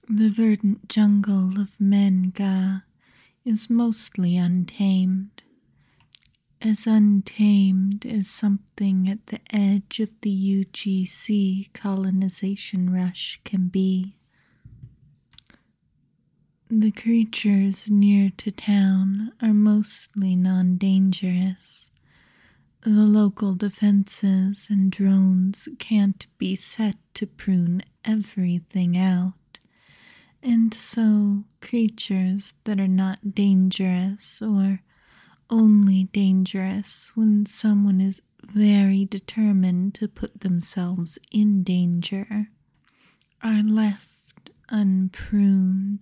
The verdant jungle of Menga is mostly untamed, as untamed as something at the edge of the UGC colonization rush can be. The creatures near to town are mostly non-dangerous. The local defenses and drones can't be set to prune everything out, and so creatures that are not dangerous or only dangerous when someone is very determined to put themselves in danger are left unpruned.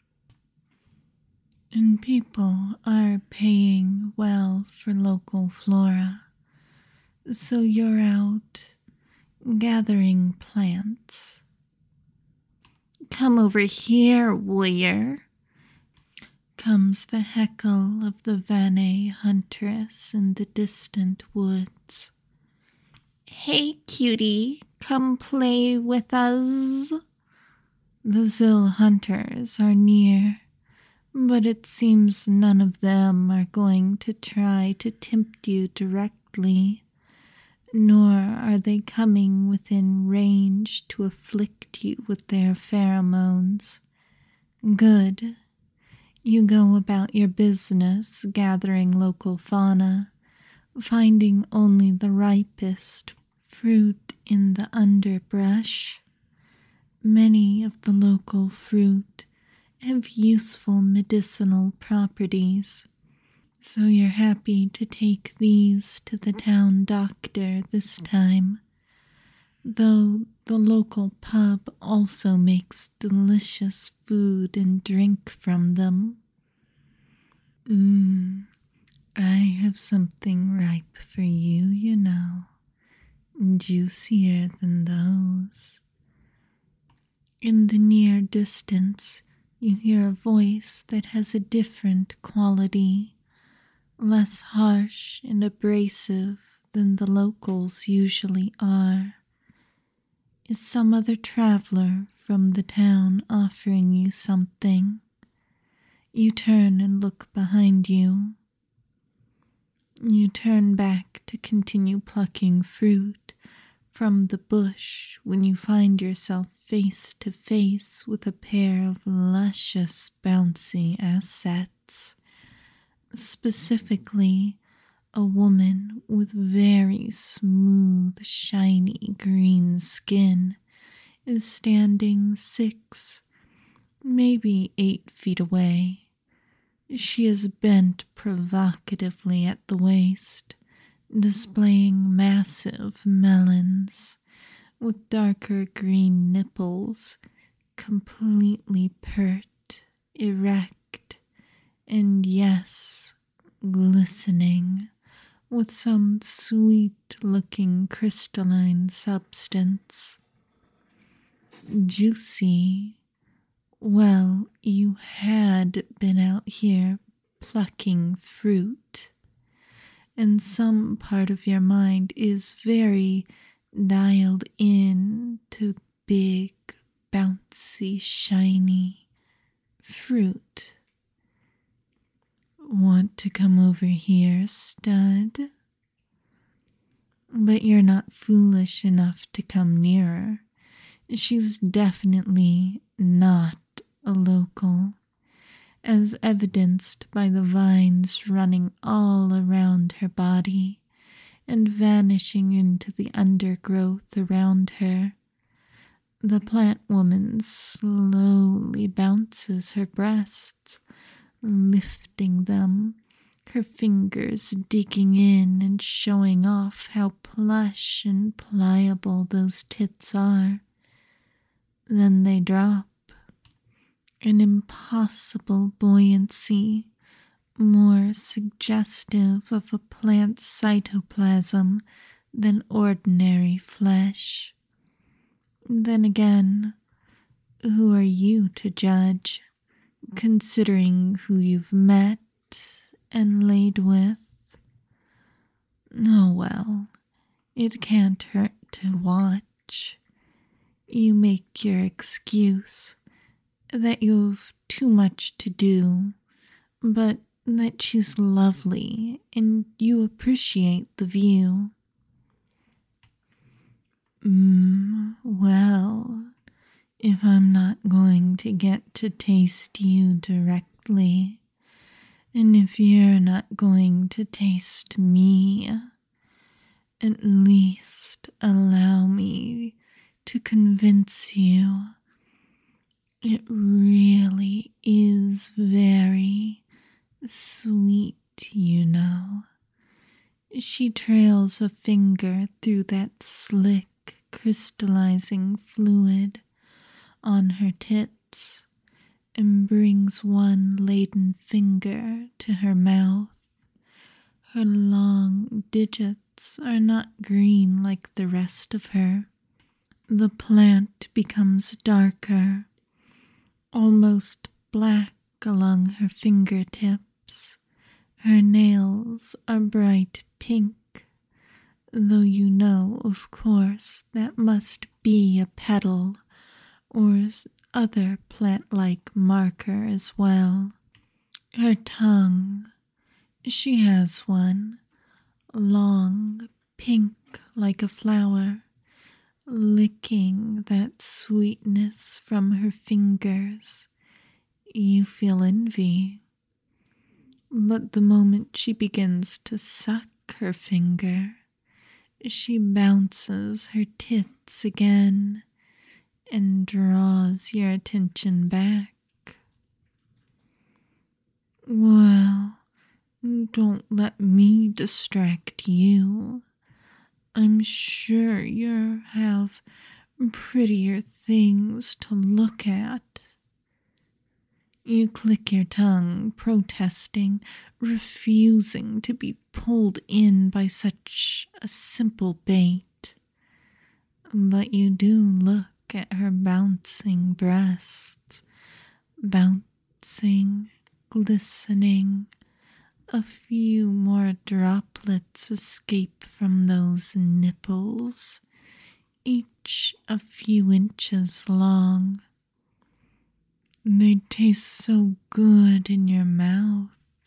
And people are paying well for local flora, so you're out gathering plants. Come over here, warrior, comes the heckle of the Vanna huntress in the distant woods. Hey, cutie, come play with us. The Zil hunters are near, but it seems none of them are going to try to tempt you directly, nor are they coming within range to afflict you with their pheromones. Good. You go about your business gathering local fauna, finding only the ripest fruit in the underbrush. Many of the local fruit have useful medicinal properties, so you're happy to take these to the town doctor this time, though the local pub also makes delicious food and drink from them. I have something ripe for you, you know, juicier than those. In the near distance, you hear a voice that has a different quality, less harsh and abrasive than the locals usually are. Is some other traveler from the town offering you something? You turn and look behind you. You turn back to continue plucking fruit from the bush when you find yourself face to face with a pair of luscious, bouncy assets. Specifically, a woman with very smooth, shiny green skin is standing 6, maybe 8 feet away. She is bent provocatively at the waist, displaying massive melons with darker green nipples, completely pert, erect, and yes, glistening with some sweet-looking crystalline substance. Juicy. Well, you had been out here plucking fruit, and some part of your mind is very dialed in to big, bouncy, shiny fruit. Want to come over here, stud? But you're not foolish enough to come nearer. She's definitely not a local, as evidenced by the vines running all around her body and vanishing into the undergrowth around her. The plant woman slowly bounces her breasts, lifting them, her fingers digging in and showing off how plush and pliable those tits are. Then they drop. An impossible buoyancy, more suggestive of a plant's cytoplasm than ordinary flesh. Then again, who are you to judge, considering who you've met and laid with? Oh well, it can't hurt to watch. You make your excuse, that you've too much to do, but that she's lovely and you appreciate the view. Well, if I'm not going to get to taste you directly, and if you're not going to taste me, at least allow me to convince you it really is very sweet, you know. She trails a finger through that slick, crystallizing fluid on her tits and brings one laden finger to her mouth. Her long digits are not green like the rest of her. The plant becomes darker, almost black along her fingertips. Her nails are bright pink, though you know, of course, that must be a petal or other plant-like marker as well. Her tongue, she has one, long, pink like a flower, licking that sweetness from her fingers. You feel envy. But the moment she begins to suck her finger, she bounces her tits again and draws your attention back. Well, don't let me distract you. I'm sure you have prettier things to look at. You click your tongue, protesting, refusing to be pulled in by such a simple bait. But you do look at her bouncing breasts, bouncing, glistening. A few more droplets escape from those nipples, each a few inches long. They taste so good in your mouth.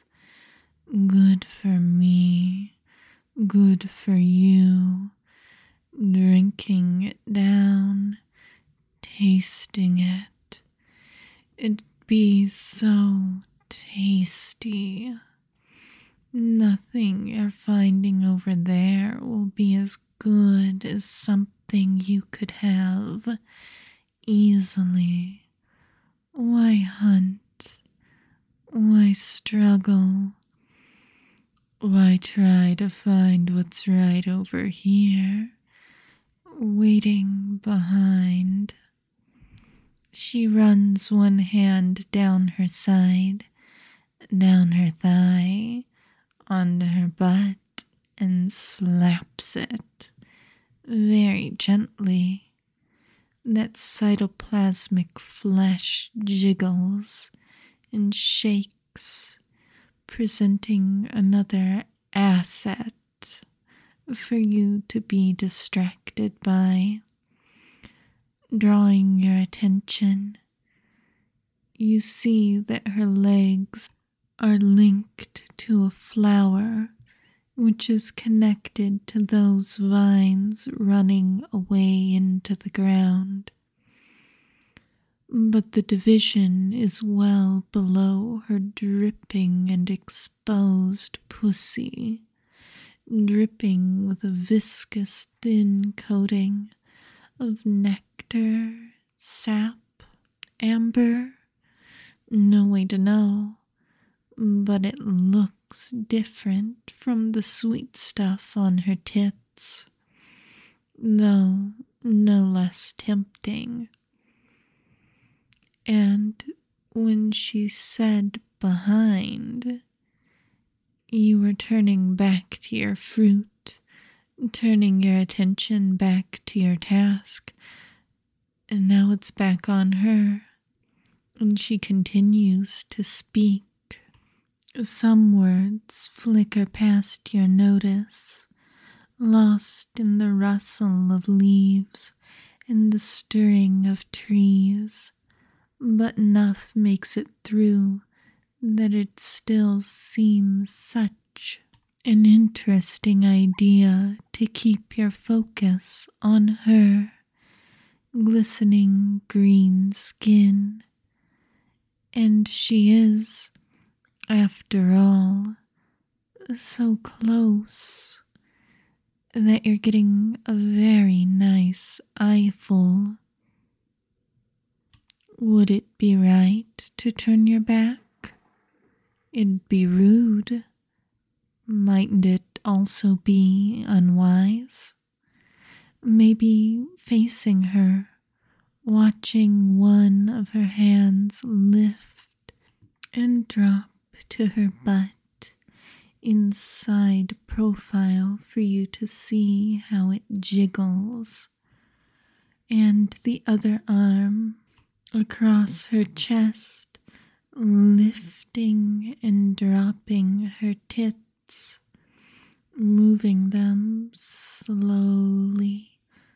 Good for me, good for you. Drinking it down, tasting it. It'd be so tasty. Nothing you're finding over there will be as good as something you could have easily. Why hunt? Why struggle? Why try to find what's right over here, waiting behind? She runs one hand down her side, down her thigh, onto her butt, and slaps it very gently. That cytoplasmic flesh jiggles and shakes, presenting another asset for you to be distracted by. Drawing your attention, you see that her legs are linked to a flower which is connected to those vines running away into the ground. But the division is well below her dripping and exposed pussy, dripping with a viscous thin coating of nectar, sap, amber. No way to know, but it looks different from the sweet stuff on her tits, though no less tempting. And when she said behind, you were turning back to your fruit, turning your attention back to your task, and now it's back on her, and she continues to speak. Some words flicker past your notice, lost in the rustle of leaves and the stirring of trees, but enough makes it through that it still seems such an interesting idea to keep your focus on her glistening green skin. And she is, after all, so close that you're getting a very nice eyeful. Would it be right to turn your back? It'd be rude. Mightn't it also be unwise? Maybe facing her, watching one of her hands lift and drop to her butt in side profile for you to see how it jiggles, and the other arm across her chest, lifting and dropping her tits, moving them slowly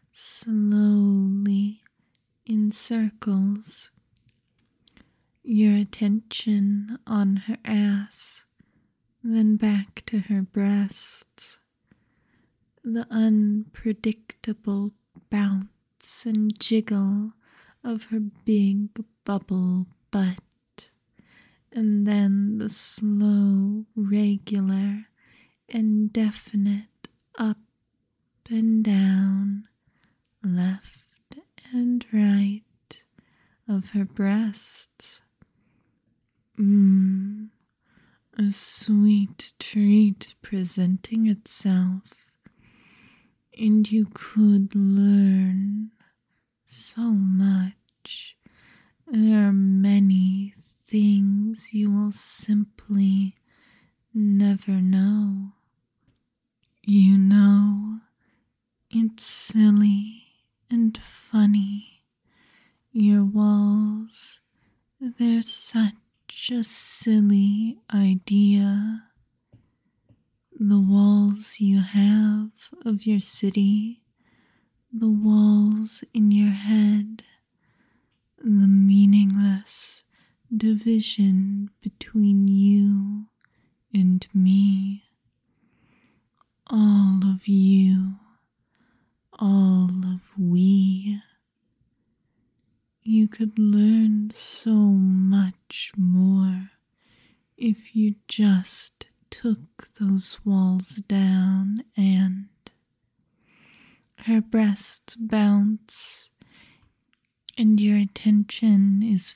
in circles. Your attention on her ass, then back to her breasts. The unpredictable bounce and jiggle of her big bubble butt, and then the slow, regular, and definite up and down, left and right of her breasts. A sweet treat presenting itself, and you could learn so much. There are many things you will simply never know. You know, it's silly and funny. Your walls, they're such a silly idea. The walls you have of your city, the walls in your head, the meaningless division between you and me. All of you, all of we. You could learn so much more if you just took those walls down and her breasts bounce and your attention is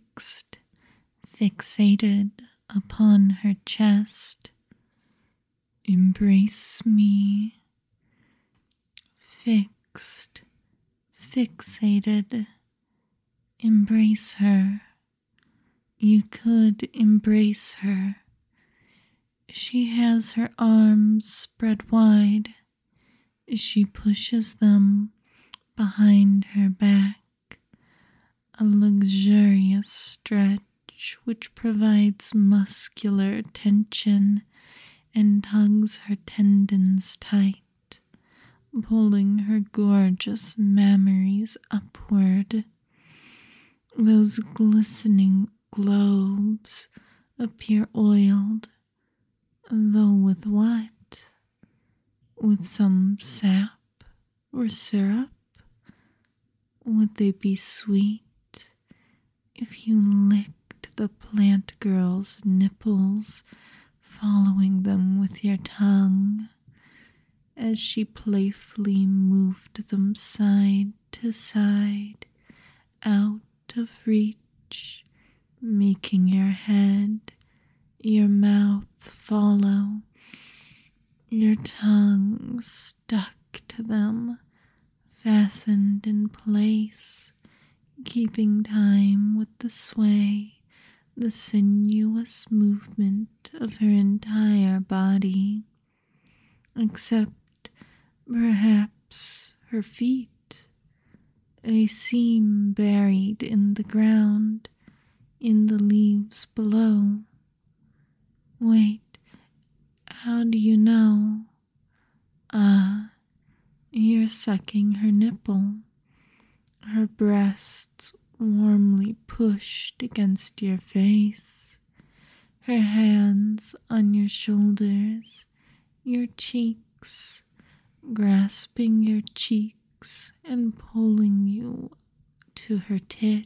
fixated upon her chest. Embrace me. Fixated. Embrace her. You could embrace her. She has her arms spread wide. She pushes them behind her back, a luxurious stretch which provides muscular tension and hugs her tendons tight, pulling her gorgeous mammaries upward. Those glistening globes appear oiled, though with what? With some sap or syrup? Would they be sweet if you licked the plant girl's nipples, following them with your tongue, as she playfully moved them side to side, out of reach, making your head, your mouth follow, your tongue stuck to them, fastened in place, keeping time with the sway, the sinuous movement of her entire body, except perhaps her feet. They seem buried in the ground, in the leaves below. Wait, how do you know? You're sucking her nipple. Her breasts warmly pushed against your face, her hands on your shoulders, your cheeks, grasping your cheeks and pulling you to her tit.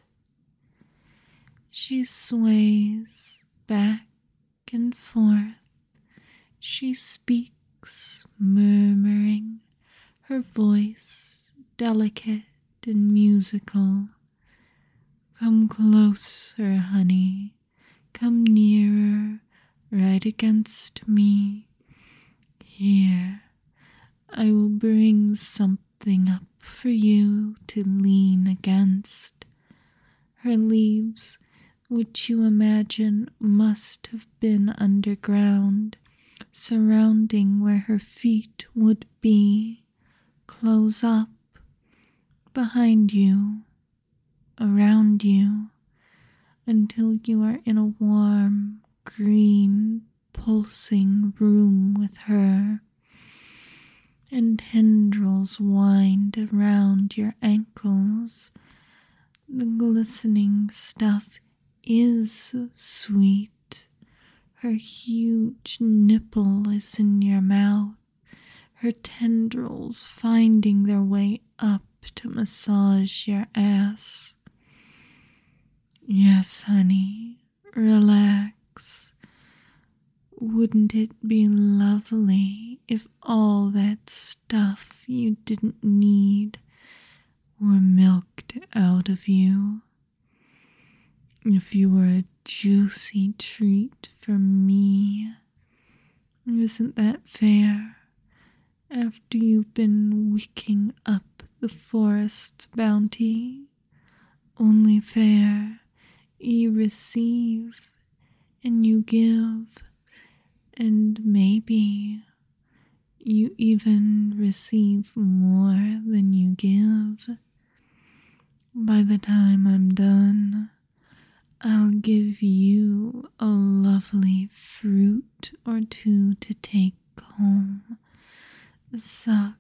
She sways back and forth. She speaks, murmuring, her voice delicate and musical. Come closer, honey. Come nearer, right against me. Here, I will bring something up for you to lean against. Her leaves, which you imagine must have been underground, surrounding where her feet would be, close up behind you, around you, until you are in a warm, green, pulsing room with her, and tendrils wind around your ankles. The glistening stuff is sweet. Her huge nipple is in your mouth, her tendrils finding their way up to massage your ass. Yes, honey, relax. Wouldn't it be lovely if all that stuff you didn't need were milked out of you? If you were a juicy treat for me. Isn't that fair? After you've been wicking up the forest's bounty, only fair. You receive and you give, and maybe you even receive more than you give. By the time I'm done, I'll give you a lovely fruit or two to take home. Suck,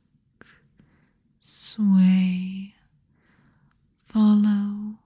sway, follow,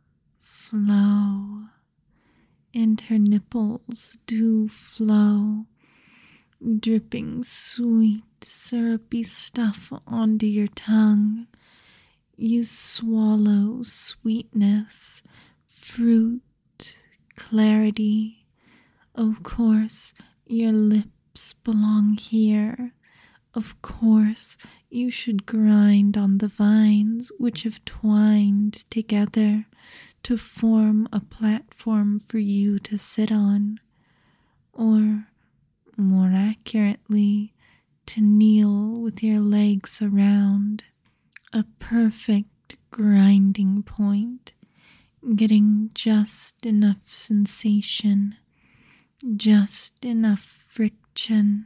flow, and her nipples do flow, dripping sweet, syrupy stuff onto your tongue. You swallow sweetness, fruit, clarity. Of course, your lips belong here. Of course, you should grind on the vines which have twined together to form a platform for you to sit on, or, more accurately, to kneel with your legs around. A perfect grinding point, getting just enough sensation, just enough friction.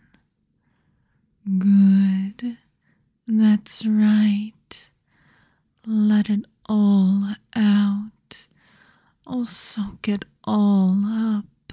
Good. That's right. Let it all out. I'll soak it all up.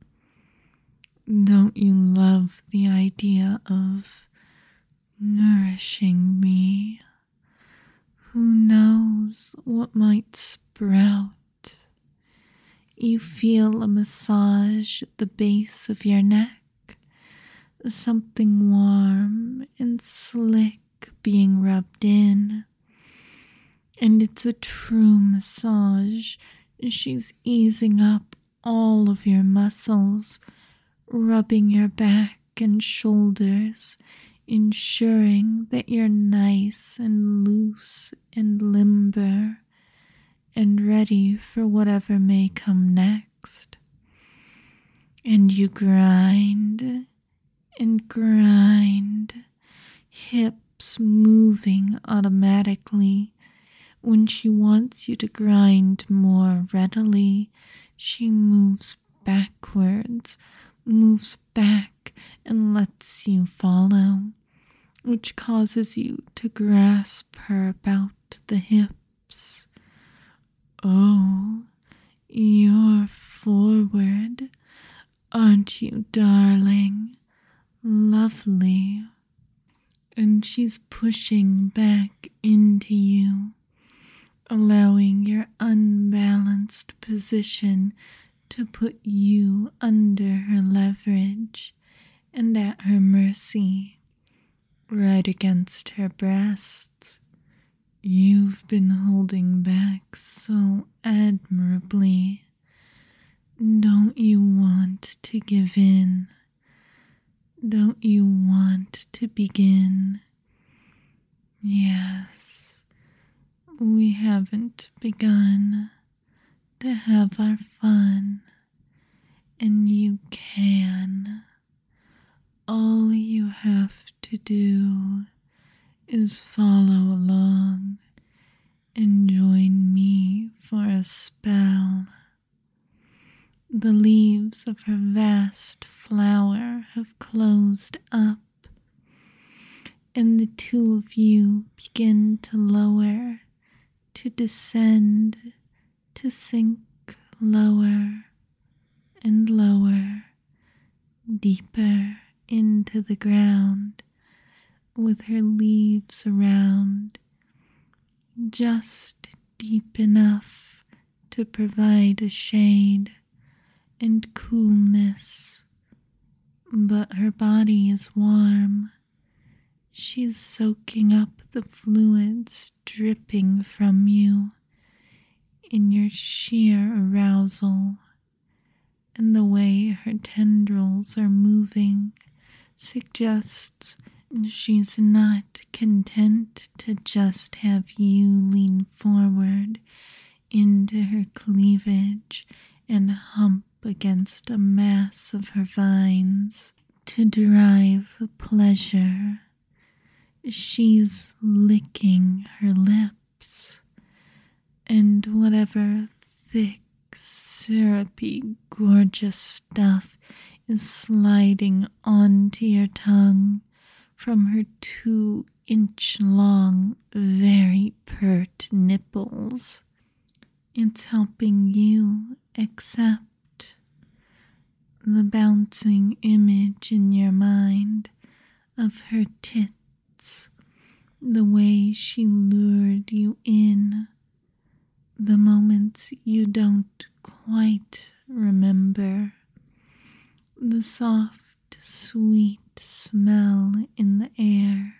Don't you love the idea of nourishing me? Who knows what might sprout? You feel a massage at the base of your neck, something warm and slick being rubbed in. And it's a true massage. She's easing up all of your muscles, rubbing your back and shoulders, ensuring that you're nice and loose and limber and ready for whatever may come next. And you grind and grind, hips moving automatically. When she wants you to grind more readily, she moves backwards, moves back, and lets you follow, which causes you to grasp her about the hips. Oh, you're forward, aren't you, darling? Lovely. And she's pushing back into you. allowing your unbalanced position to put you under her leverage and at her mercy, right against her breasts. You've been holding back so admirably. Don't you want to give in? Don't you want to begin? Yes, we haven't begun to have our fun, and you can. All you have to do is follow along and join me for a spell. The leaves of her vast flower have closed up, and the two of you begin to lower, to descend, to sink lower and lower, deeper into the ground, with her leaves around, just deep enough to provide a shade and coolness, but her body is warm. She's soaking up the fluids dripping from you in your sheer arousal, and the way her tendrils are moving suggests she's not content to just have you lean forward into her cleavage and hump against a mass of her vines to derive pleasure. She's licking her lips, and whatever thick, syrupy, gorgeous stuff is sliding onto your tongue from her 2-inch long, very pert nipples. It's helping you accept the bouncing image in your mind of her tits, the way she lured you in, the moments you don't quite remember, the soft, sweet smell in the air.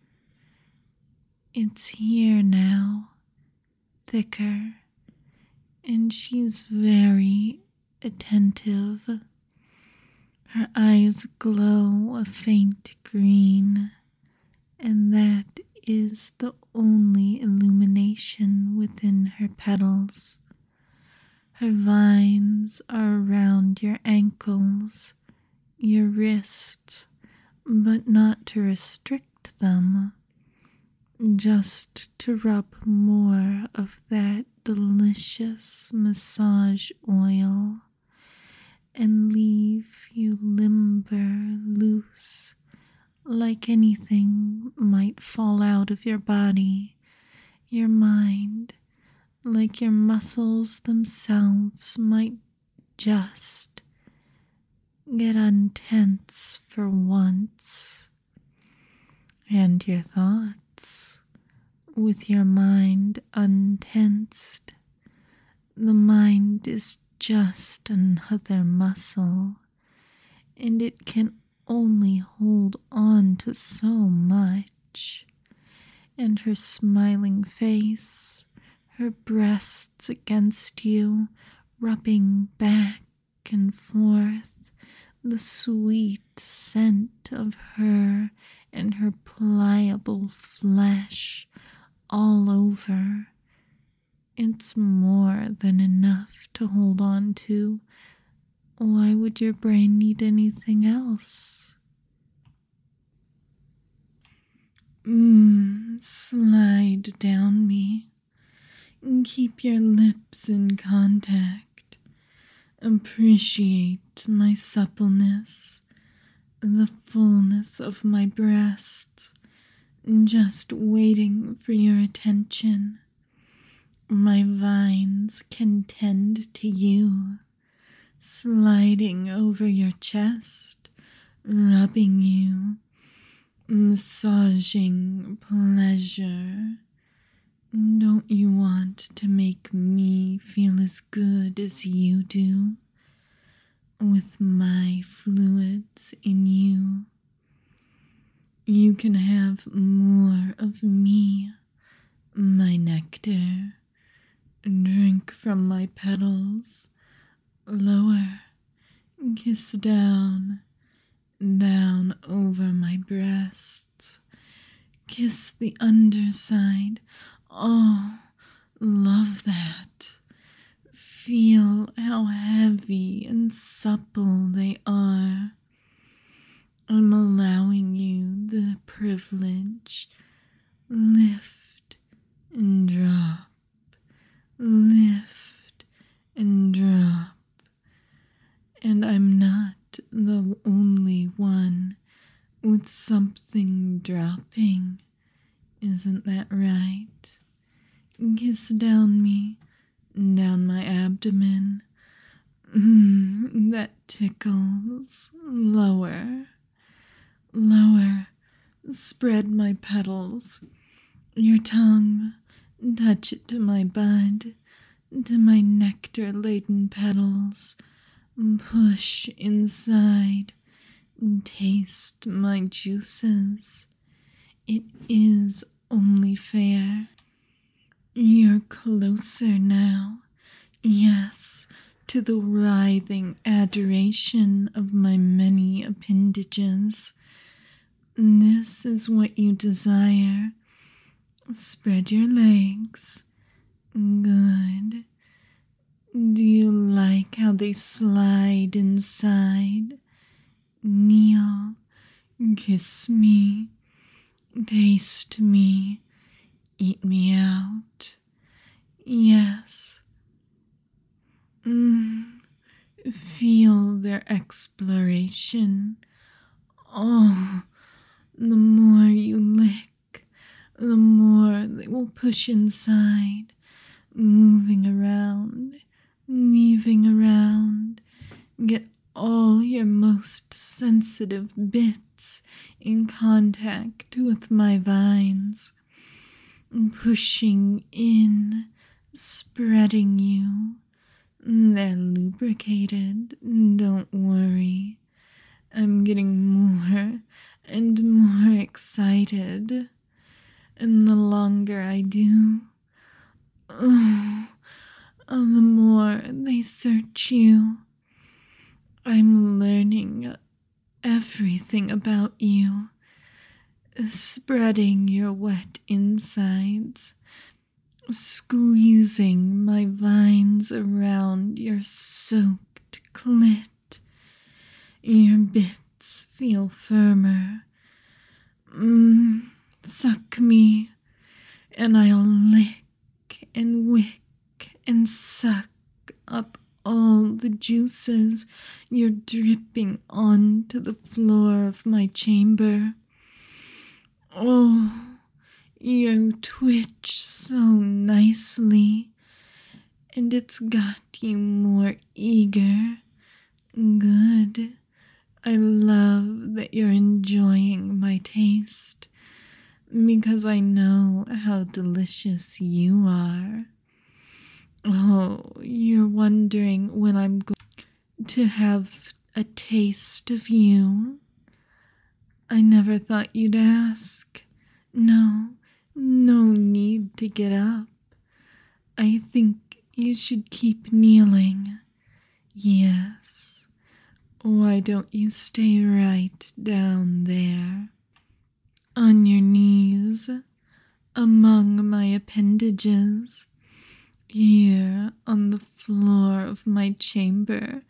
It's here now, thicker, and she's very attentive. Her eyes glow a faint green, and that is the only illumination within her petals. Her vines are around your ankles, your wrists, but not to restrict them, just to rub more of that delicious massage oil and leave you limber, loose, like anything might fall out of your body, your mind, like your muscles themselves might just get untense for once, and your thoughts, with your mind untensed. The mind is just another muscle, and it can only hold on to so much. And her smiling face, her breasts against you, rubbing back and forth, the sweet scent of her and her pliable flesh all over. It's more than enough to hold on to. Why would your brain need anything else? Slide down me. Keep your lips in contact. Appreciate my suppleness, the fullness of my breasts, just waiting for your attention. My vines can tend to you, sliding over your chest, rubbing you, massaging pleasure. Don't you want to make me feel as good as you do with my fluids in you? You can have more of me, my nectar. Drink from my petals, lower, kiss down, down over my breasts. Kiss the underside. Oh, love that. Feel how heavy and supple they are. I'm allowing you the privilege. Lift and drop. Lift and drop. And I'm not the only one with something dropping. Isn't that right? Kiss down me, down my abdomen. That tickles. Lower, lower. Spread my petals. Your tongue, touch it to my bud, to my nectar-laden petals. Push inside. Taste my juices. It is only fair. You're closer now. Yes, to the writhing adoration of my many appendages. This is what you desire. Spread your legs. Good. Do you like how they slide inside? Kneel, kiss me, taste me, eat me out. Yes. Feel their exploration. Oh, the more you lick, the more they will push inside, moving around, weaving around. Get all your most sensitive bits in contact with my vines, pushing in, spreading you. They're lubricated, don't worry. I'm getting more and more excited, and the longer I do, the more they search you. I'm learning everything about you, spreading your wet insides, squeezing my vines around your soaked clit. Your bits feel firmer. Suck me, and I'll lick and wick and suck up all the juices you're dripping onto the floor of my chamber. Oh, you twitch so nicely, and it's got you more eager. Good. I love that you're enjoying my taste, because I know how delicious you are. Oh, you're wondering when I'm going to have a taste of you? I never thought you'd ask. No need to get up. I think you should keep kneeling. Yes. Why don't you stay right down there, on your knees, among my appendages, here on the floor of my chamber?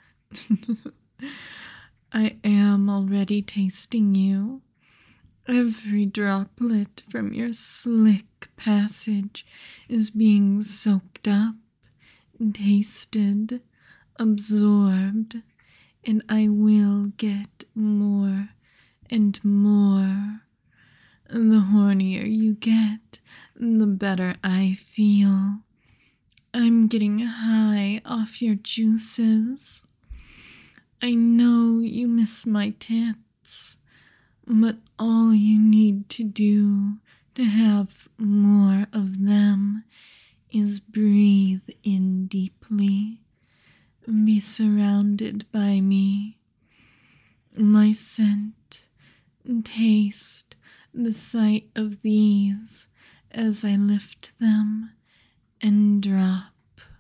I am already tasting you. Every droplet from your slick passage is being soaked up, tasted, absorbed, and I will get more and more. The hornier you get, the better I feel. I'm getting high off your juices. I know you miss my tits, but all you need to do to have more of them is breathe in deeply, be surrounded by me, my scent, taste the sight of these as I lift them and drop,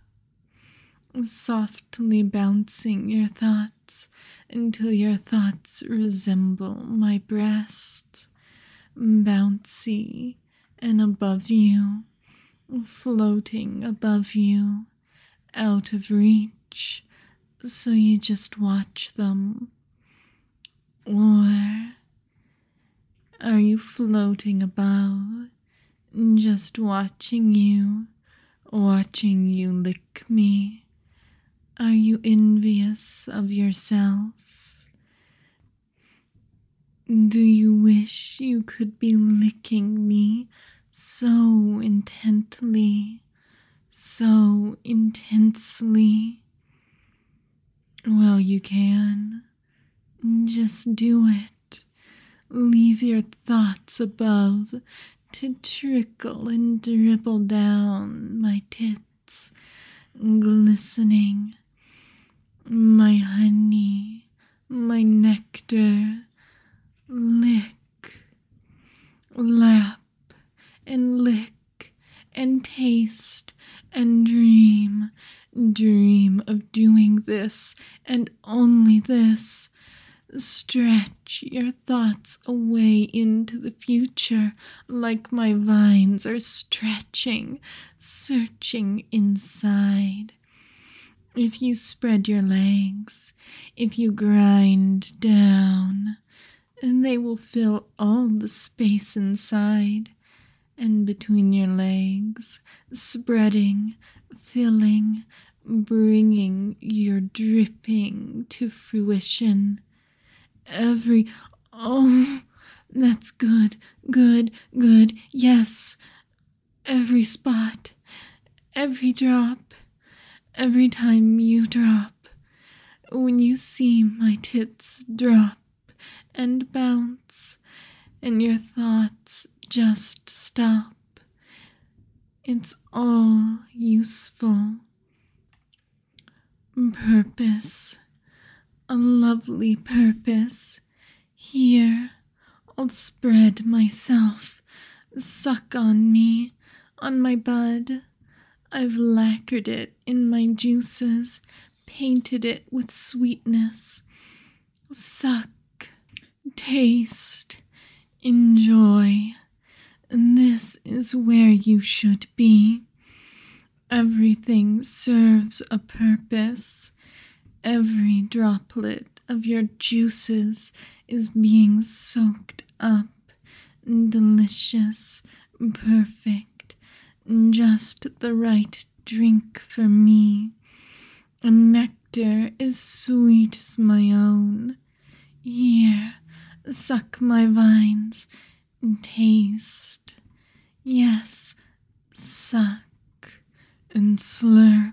softly bouncing your thoughts until your thoughts resemble my breast, bouncy and above you, floating above you, out of reach, so you just watch them. Or are you floating above, just watching you lick me? Are you envious of yourself? Do you wish you could be licking me so intently, so intensely? Well, you can. Just do it. Leave your thoughts above to trickle and dribble down my tits, glistening. My honey, my nectar, lick, lap, and lick, and taste, and dream of doing this, and only this. Stretch your thoughts away into the future like my vines are stretching, searching inside. If you spread your legs, if you grind down, and they will fill all the space inside and between your legs, spreading, filling, bringing your dripping to fruition. Oh, that's good, yes. Every spot, every drop, every time you drop, when you see my tits drop and bounce, and your thoughts just stop, it's all useful. Purpose. A lovely purpose. Here, I'll spread myself, suck on me, on my bud. I've lacquered it in my juices, painted it with sweetness. Suck, taste, enjoy. And this is where you should be. Everything serves a purpose. Every droplet of your juices is being soaked up, delicious, perfect, just the right drink for me. A nectar as sweet as my own. Here, suck my vines, and taste. Yes, suck and slurp.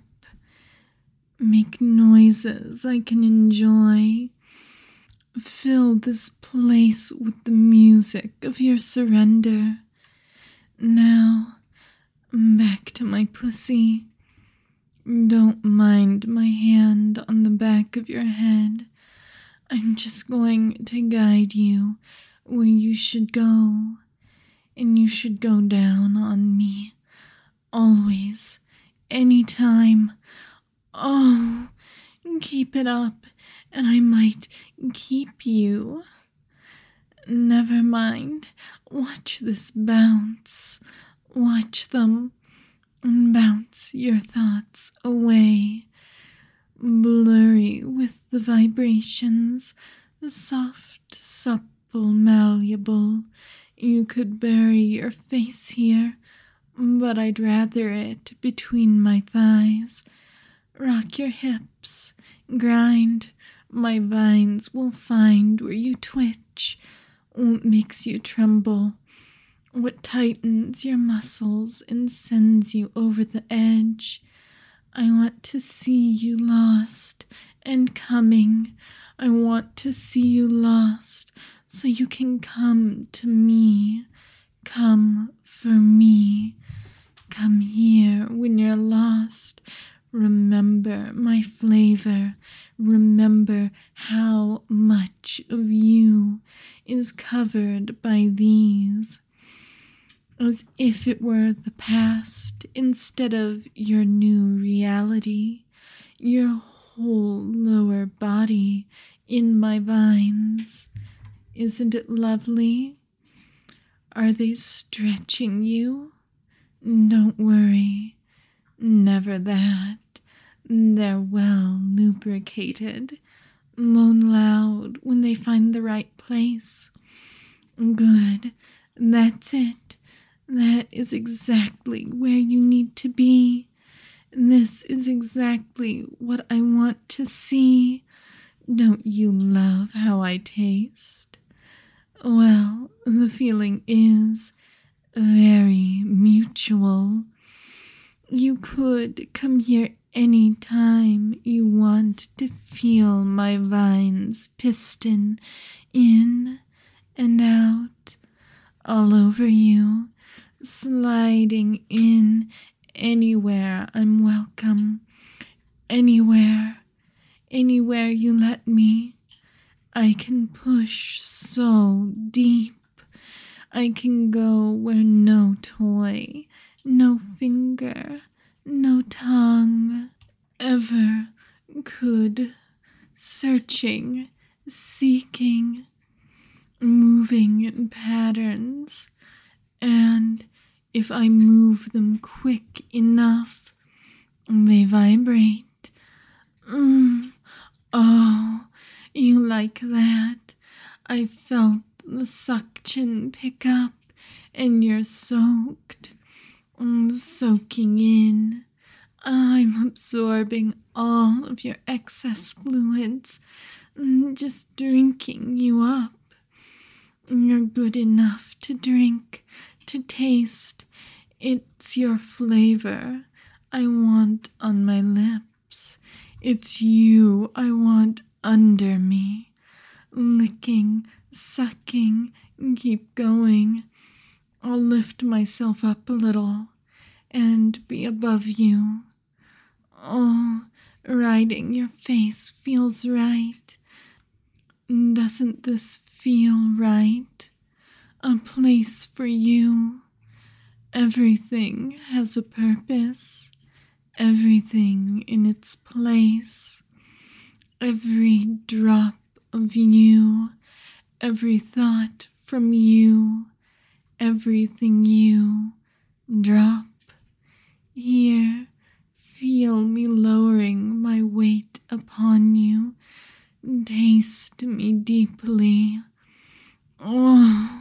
Make noises I can enjoy. Fill this place with the music of your surrender. Now, back to my pussy. Don't mind my hand on the back of your head. I'm just going to guide you where you should go. And you should go down on me. Always. Anytime. Oh, keep it up, and I might keep you. Never mind. Watch this bounce. Watch them and bounce your thoughts away. Blurry with the vibrations, soft, supple, malleable. You could bury your face here, but I'd rather it between my thighs. Rock your hips, grind. My vines will find where you twitch, what makes you tremble, what tightens your muscles and sends you over the edge. I want to see you lost and coming. I want to see you lost so you can come to me. Come for me. Come here when you're lost. Remember my flavor. Remember how much of you is covered by these. As if it were the past instead of your new reality. Your whole lower body in my vines. Isn't it lovely? Are they stretching you? Don't worry. Never that. They're well lubricated. Moan loud when they find the right place. Good. That's it. That is exactly where you need to be. This is exactly what I want to see. Don't you love how I taste? Well, the feeling is very mutual. You could come here any time you want to feel my vines piston in and out all over you, sliding in anywhere I'm welcome, anywhere you let me. I can push so deep. I can go where no toy, no finger, no tongue ever could. Searching, seeking, moving in patterns. And if I move them quick enough, they vibrate. Oh, you like that? I felt the suction pick up, and you're soaked. Soaking in. I'm absorbing all of your excess fluids, just drinking you up. You're good enough to drink, to taste. It's your flavor I want on my lips. It's you I want under me. Licking, sucking, keep going. I'll lift myself up a little and be above you. Oh, riding your face feels right. Doesn't this feel right? A place for you. Everything has a purpose. Everything in its place. Every drop of you. Every thought from you. Everything you drop. Here, feel me lowering my weight upon you. Taste me deeply. Oh,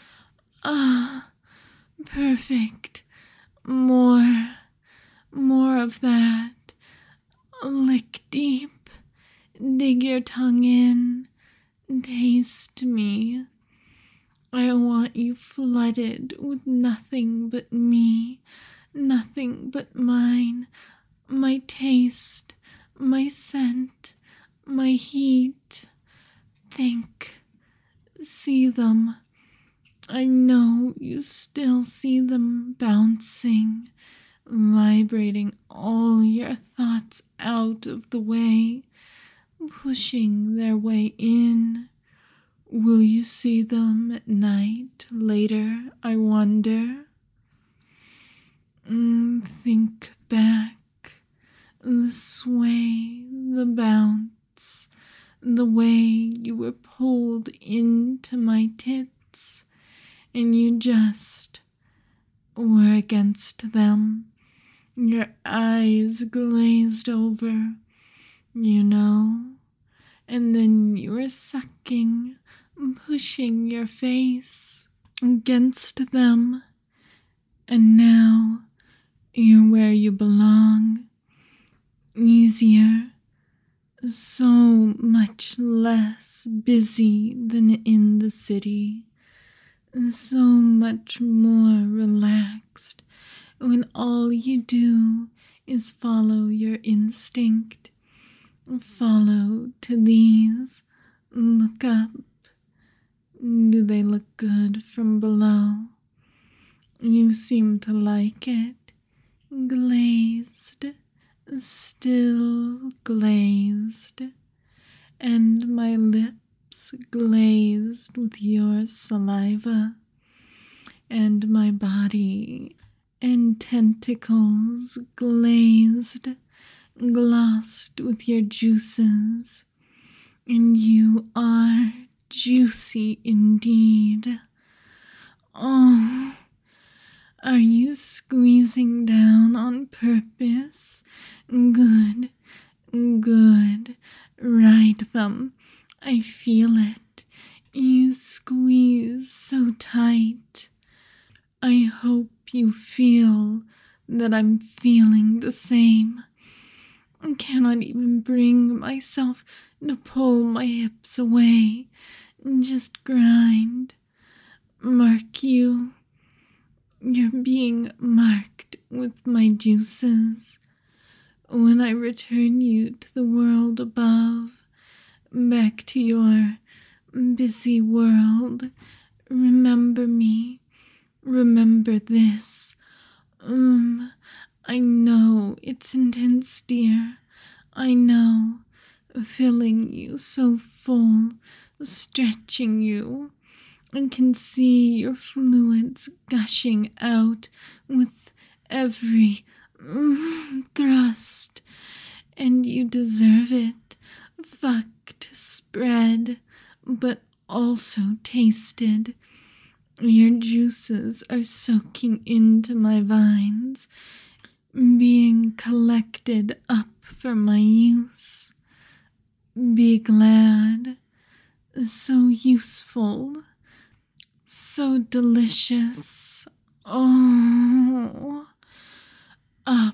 perfect. More of that. Lick deep. Dig your tongue in. Taste me. I want you flooded with nothing but me, nothing but mine, my taste, my scent, my heat. Think, see them. I know you still see them bouncing, vibrating all your thoughts out of the way, pushing their way in. Will you see them at night later, I wonder? Think back. The sway, the bounce, the way you were pulled into my tits, and you just were against them. Your eyes glazed over, you know, and then you were sucking, pushing your face against them, and now you're where you belong. Easier, so much less busy than in the city, so much more relaxed when all you do is follow your instinct. Follow to these. Look up. Do they look good from below? You seem to like it. Glazed, still glazed, and my lips glazed with your saliva, and my body and tentacles glazed, glossed with your juices, and you are juicy indeed. Oh, are you squeezing down on purpose? Good, good. Ride them. I feel it. You squeeze so tight. I hope you feel that I'm feeling the same. I cannot even bring myself to pull my hips away and just grind. Mark you. You're being marked with my juices. When I return you to the world above, back to your busy world, remember me. Remember this. I know it's intense, dear. I know. Filling you so full, stretching you. I can see your fluids gushing out with every thrust. And you deserve it. Fucked, spread, but also tasted. Your juices are soaking into my vines, being collected up for my use. Be glad. So useful. So delicious. Oh. Up.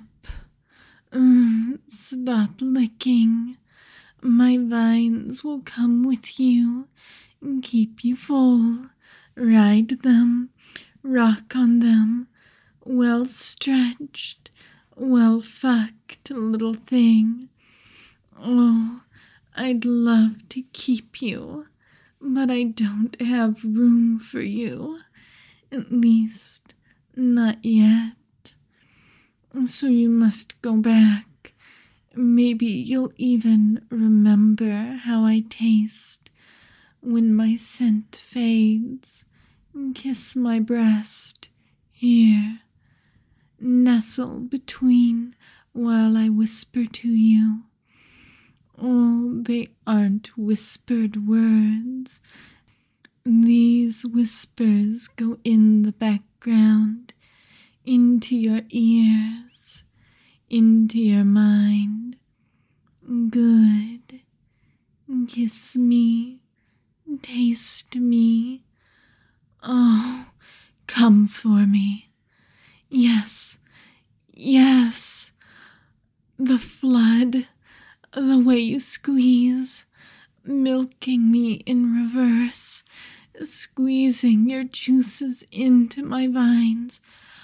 Stop licking. My vines will come with you and keep you full. Ride them. Rock on them. Well stretched. Well fucked, little thing. Oh, I'd love to keep you, but I don't have room for you. At least, not yet. So you must go back. Maybe you'll even remember how I taste when my scent fades. Kiss my breast, here. Nestle between while I whisper to you. Oh, they aren't whispered words. These whispers go in the background, into your ears, into your mind. Good. Kiss me. Taste me. Oh, come for me. Yes, yes. The flood, the way you squeeze, milking me in reverse, squeezing your juices into my vines.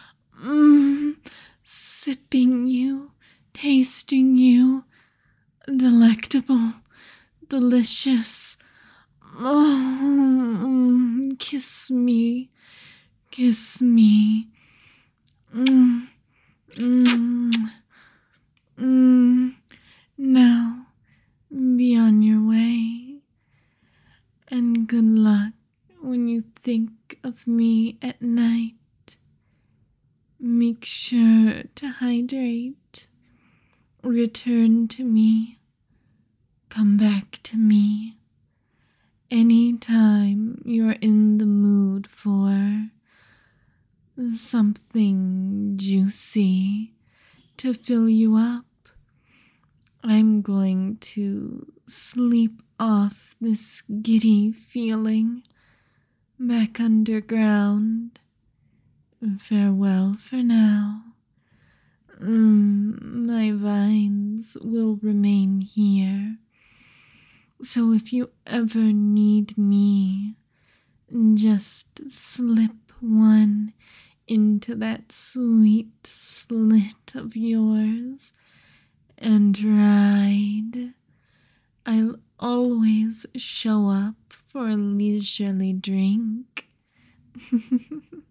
Sipping you, tasting you, delectable, delicious. Oh, kiss me, kiss me. Now, be on your way, and good luck when you think of me at night. Make sure to hydrate. Return to me. Come back to me. Anytime you're in the mood for something juicy to fill you up, I'm going to sleep off this giddy feeling back underground. Farewell for now. My vines will remain here. So if you ever need me, just slip one into that sweet slit of yours and ride. I'll always show up for a leisurely drink.